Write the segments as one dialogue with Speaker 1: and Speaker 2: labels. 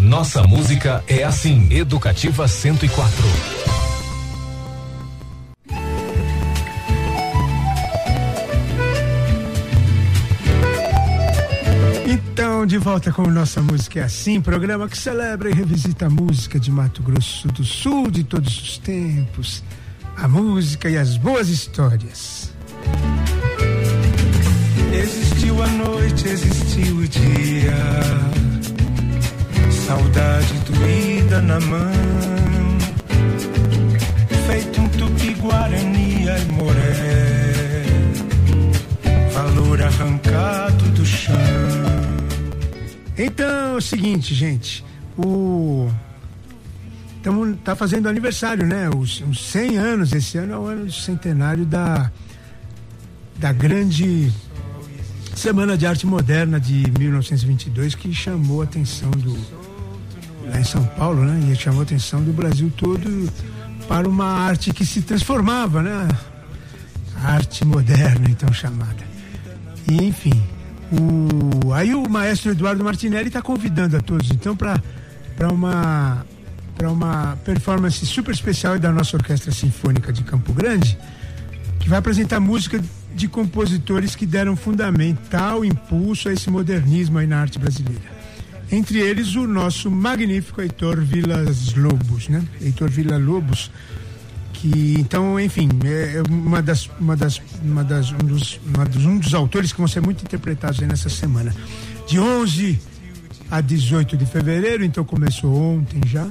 Speaker 1: Nossa música é assim. Educativa 104.
Speaker 2: Então, de volta com Nossa Música é Assim, programa que celebra e revisita a música de Mato Grosso do Sul de todos os tempos, a música e as boas histórias.
Speaker 3: Existiu a noite, existiu o dia, saudade doída na mão, feito um tupi-guarani aimoré, valor arrancado do chão.
Speaker 2: Então é o seguinte, gente, tá fazendo aniversário, né? Os 100 anos, esse ano é o ano do centenário da grande Semana de Arte Moderna de 1922, que chamou a atenção lá em São Paulo, né? E chamou a atenção do Brasil todo para uma arte que se transformava, né? A arte moderna, então chamada. E, enfim, aí o maestro Eduardo Martinelli está convidando a todos, então, para uma performance super especial da nossa Orquestra Sinfônica de Campo Grande, que vai apresentar música de compositores que deram fundamental impulso a esse modernismo aí na arte brasileira. Entre eles, o nosso magnífico Heitor Villa-Lobos, né? Heitor Villa-Lobos, que, então, enfim, é um dos autores que vão ser muito interpretados aí nessa semana. De 11 a 18 de fevereiro, então começou ontem já.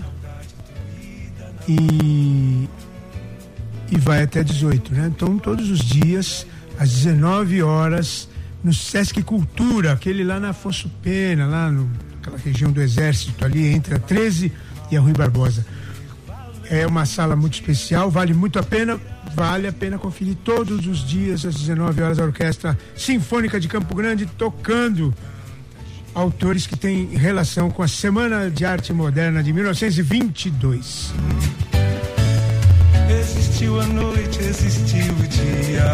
Speaker 2: E vai até 18, né? Então, todos os dias, às 19 horas, no Sesc Cultura, aquele lá na Afonso Pena, lá naquela região do Exército, ali entre a 13 e a Rui Barbosa. É uma sala muito especial, vale a pena conferir todos os dias, às 19 horas, a Orquestra Sinfônica de Campo Grande tocando autores que têm relação com a Semana de Arte Moderna de 1922.
Speaker 3: Existiu a noite, existiu o dia,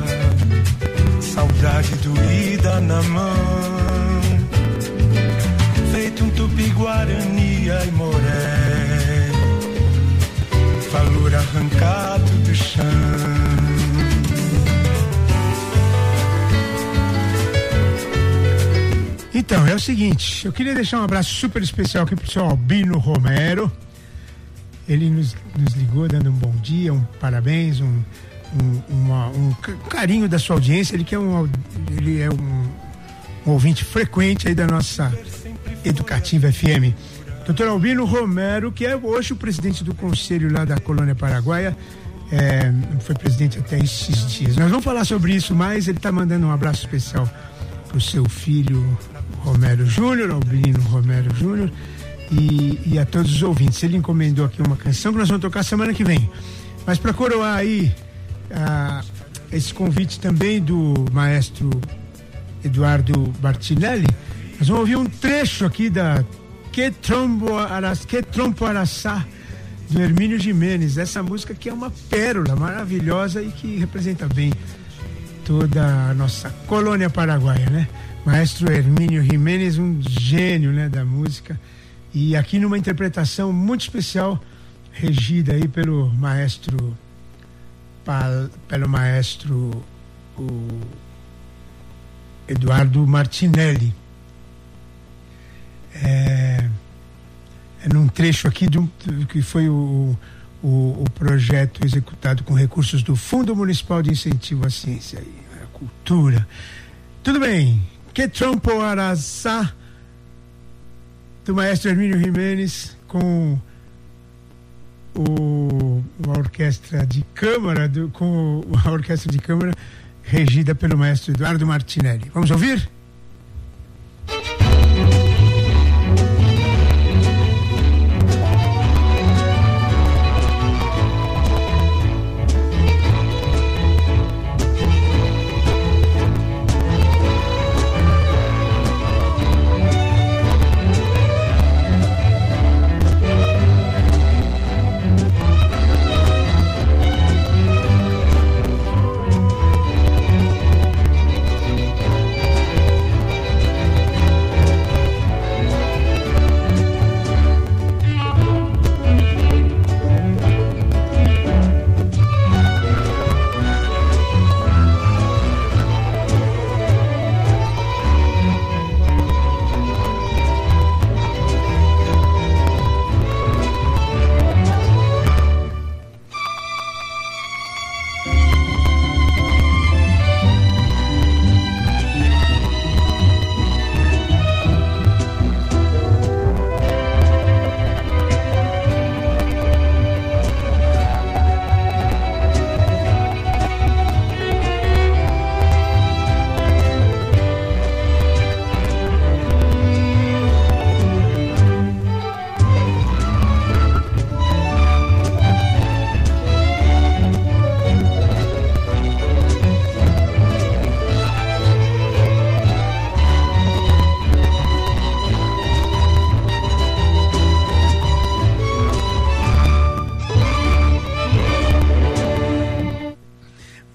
Speaker 3: saudade doída na mão, feito um tupi-guarani aimoré, valor arrancado do chão.
Speaker 2: Então, é o seguinte, eu queria deixar um abraço super especial aqui pro seu Albino Romero. Ele nos ligou dando um bom dia, um parabéns, um carinho da sua audiência. Ele é um ouvinte frequente aí da nossa Educativa FM. Dr. Albino Romero, que é hoje o presidente do conselho lá da Colônia Paraguaia, foi presidente até esses dias. Nós vamos falar sobre isso mais. Ele está mandando um abraço especial pro seu filho Romero Júnior, Albino Romero Júnior, e a todos os ouvintes. Ele encomendou aqui uma canção que nós vamos tocar semana que vem. Mas para coroar aí esse convite também do maestro Eduardo Martinelli, nós vamos ouvir um trecho aqui da Que Trompo Araçá, do Hermínio Gimenez. Essa música que é uma pérola maravilhosa e que representa bem toda a nossa colônia paraguaia, né? Maestro Hermínio Gimenez, um gênio, né, da música. E aqui numa interpretação muito especial, regida aí pelo maestro Eduardo Martinelli. Num trecho aqui que foi o projeto executado com recursos do Fundo Municipal de Incentivo à Ciência e à Cultura. Tudo bem. Que Trompo Araçá, do maestro Hermínio Gimenez, com a orquestra de câmara, regida pelo maestro Eduardo Martinelli. Vamos ouvir?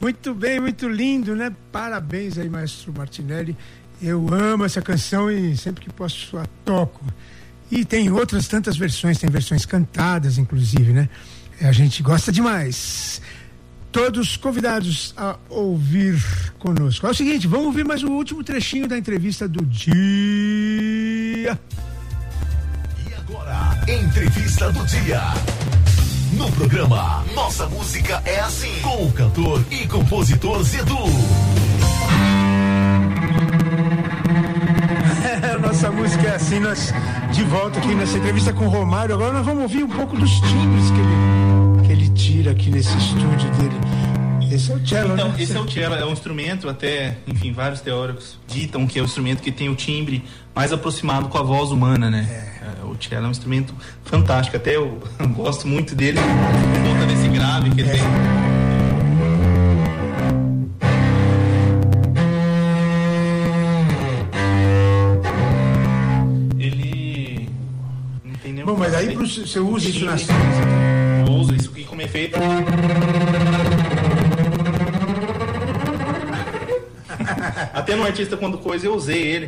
Speaker 2: Muito bem, muito lindo, né? Parabéns aí, maestro Martinelli. Eu amo essa canção e sempre que posso a toco. E tem outras tantas versões, tem versões cantadas, inclusive, né? A gente gosta demais. Todos convidados a ouvir conosco. É o seguinte, vamos ouvir mais o último trechinho da entrevista do dia.
Speaker 1: E agora, entrevista do dia. No programa Nossa Música é Assim, com o cantor e compositor Zedu.
Speaker 2: Nossa música é assim, nós de volta aqui nessa entrevista com o Romário. Agora nós vamos ouvir um pouco dos timbres que ele tira aqui nesse estúdio dele. Esse é o cello,
Speaker 4: então,
Speaker 2: né?
Speaker 4: Esse é o cello, é um instrumento até, enfim, vários teóricos ditam que é o instrumento que tem o timbre mais aproximado com a voz humana, né? O cello é um instrumento fantástico, até eu gosto muito dele, por conta desse grave que ele tem. Ele não tem nenhum.
Speaker 2: Bom, mas aí você usa isso nas...
Speaker 4: Eu uso isso aqui como efeito. Até no Artista Quando Coisa eu usei ele.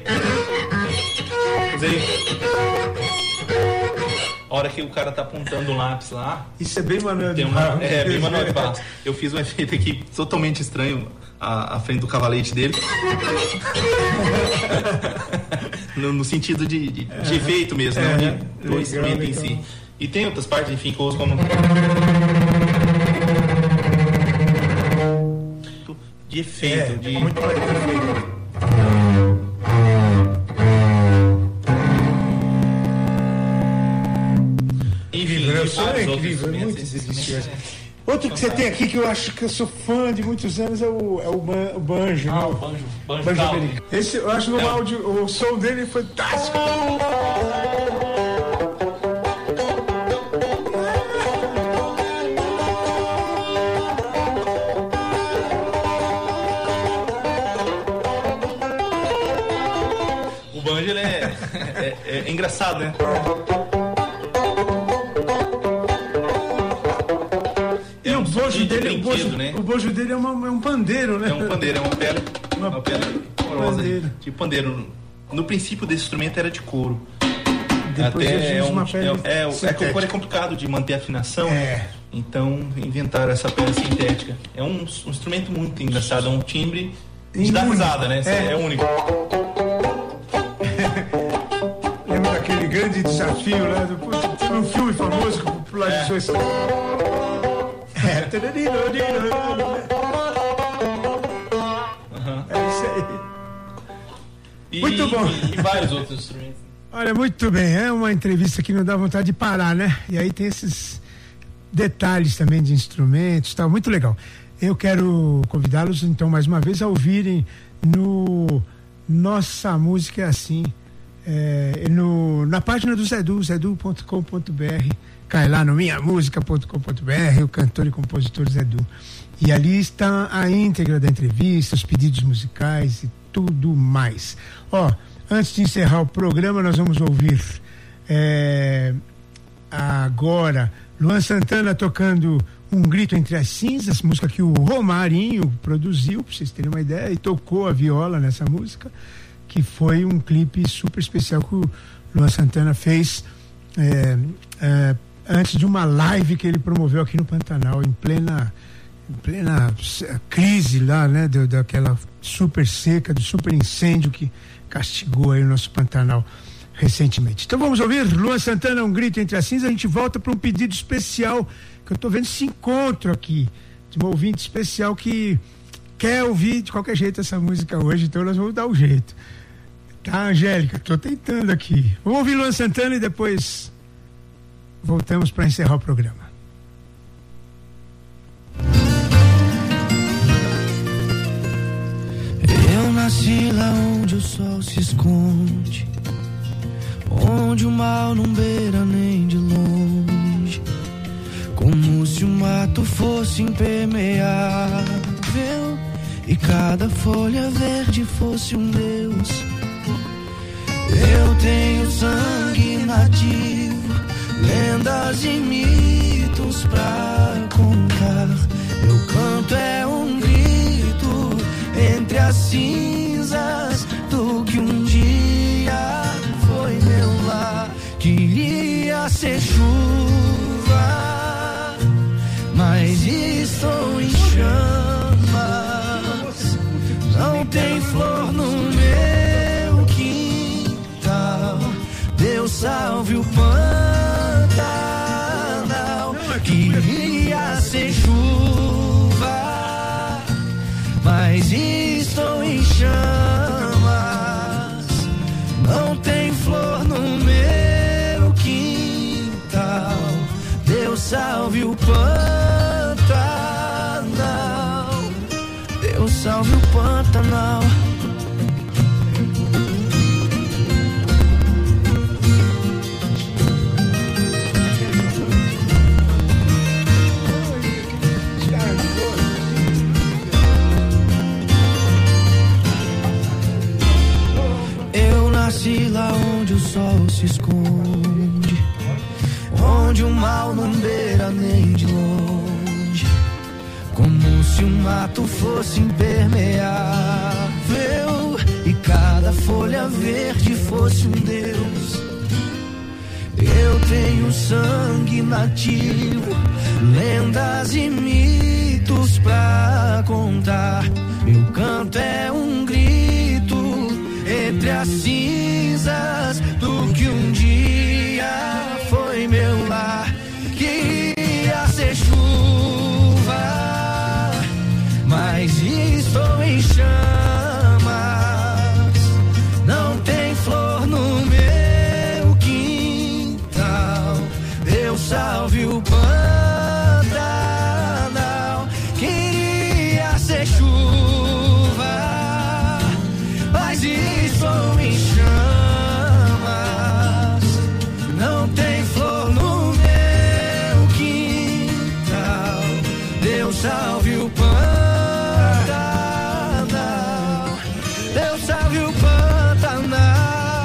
Speaker 4: A hora que o cara tá apontando o lápis lá.
Speaker 2: Isso é bem manual de
Speaker 4: barro. É, bem manual de barro. Eu fiz um efeito aqui totalmente estranho à frente do cavalete dele. no sentido de efeito mesmo, não do instrumento em si. E tem outras partes, enfim, que eu uso como... de efeito, de...
Speaker 2: muito mais de efeito. É incrível, é muito delicioso. Outro que você tem aqui que eu acho que eu sou fã de muitos anos é o banjo.
Speaker 4: Ah, o banjo americano.
Speaker 2: Esse eu acho no áudio, o som dele é fantástico.
Speaker 4: O banjo ele é engraçado, né?
Speaker 2: O bojo dele é um pandeiro, né?
Speaker 4: É um pandeiro, é uma pele porosa, tipo pandeiro. No princípio desse instrumento era de couro.
Speaker 2: Depois
Speaker 4: até
Speaker 2: uma pele
Speaker 4: é complicado de manter a afinação. Então inventaram essa pele sintética. É um instrumento muito engraçado, é um timbre de dar risada, né? É único.
Speaker 2: Lembra daquele grande desafio lá do filme famoso que o popular de Suécia. É isso aí. Muito bom.
Speaker 4: E vários outros instrumentos.
Speaker 2: Olha, muito bem, é uma entrevista que não dá vontade de parar, né? E aí tem esses detalhes também de instrumentos, tá muito legal. Eu quero convidá-los então mais uma vez a ouvirem no Nossa Música é Assim, na página do Zedu, zedu.com.br. Cai lá no minhamusica.com.br, o cantor e compositor Zedu. E ali está a íntegra da entrevista, os pedidos musicais e tudo mais. Antes de encerrar o programa, nós vamos ouvir agora Luan Santana tocando Um Grito Entre as Cinzas, música que o Romarinho produziu, para vocês terem uma ideia, e tocou a viola nessa música, que foi um clipe super especial que o Luan Santana fez antes de uma live que ele promoveu aqui no Pantanal, em plena crise lá, né, daquela super seca, do super incêndio que castigou aí o nosso Pantanal recentemente. Então vamos ouvir Luan Santana, Um Grito Entre as Cinzas. A gente volta para um pedido especial, que eu estou vendo esse encontro aqui, de um ouvinte especial que quer ouvir de qualquer jeito essa música hoje, então nós vamos dar o jeito. Tá, Angélica? Estou tentando aqui. Vamos ouvir Luan Santana e depois voltamos para encerrar o programa.
Speaker 5: Eu nasci lá onde o sol se esconde, onde o mal não beira nem de longe, como se o mato fosse impermeável e cada folha verde fosse um deus. Eu tenho sangue nativo, lendas e mitos pra contar. Meu canto é um grito cinzas do que um dia foi meu lar. Queria ser chuva, mas estou em chamas. Não tem flor no meu quintal. Deus salve o Pantanal. Queria ser chuva, mas estou em chamas. Não tem flor no meu quintal. Deus salve o Pantanal. Deus salve o Pantanal. Nasci lá onde o sol se esconde, onde o mal não beira nem de longe, como se o mato fosse impermeável e cada folha verde fosse um deus. Eu tenho sangue nativo, lendas e mitos pra contar. Meu canto é um grito entre as cinzas do que um dia foi meu lar. Queria ser chuva, mas estou em chamas. Não tem flor no meu quintal. Deus salve o Pantanal. Queria ser chuva, mas estou em chamas. Não tem flor no meu quintal. Deus salve o Pantanal. Deus salve o Pantanal.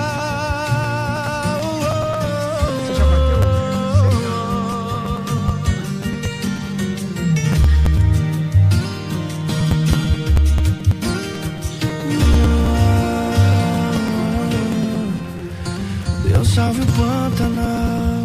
Speaker 5: Salve o Pantanal.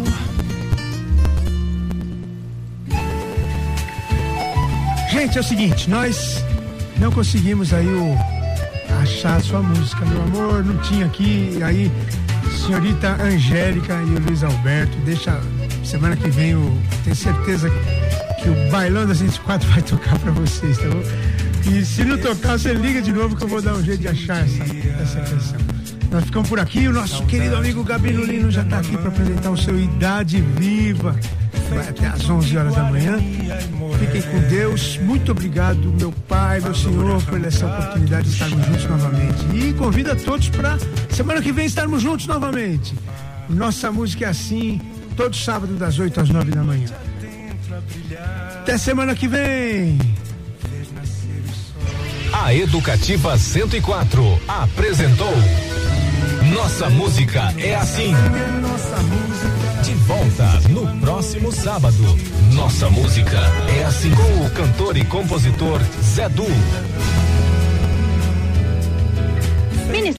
Speaker 2: Gente, é o seguinte, nós não conseguimos aí achar a sua música, meu amor, não tinha aqui. Aí, senhorita Angélica e o Luiz Alberto, deixa, semana que vem tenho certeza que o Bailão da 104 vai tocar pra vocês, tá bom? E se não tocar, você liga de novo que eu vou dar um jeito de achar essa canção. Nós ficamos por aqui, o nosso querido amigo Gabi Lulino já está aqui para apresentar o seu Idade Viva, vai até às 11 horas da manhã. Fiquem com Deus, muito obrigado, meu Pai, meu Senhor, por essa oportunidade de estarmos juntos novamente. E convido a todos para semana que vem estarmos juntos novamente. Nossa música é assim, todo sábado das 8 às 9 da manhã. Até semana que vem!
Speaker 1: A Educativa 104 apresentou Nossa Música é Assim. De volta no próximo sábado. Nossa Música é Assim, com o cantor e compositor Zé Du.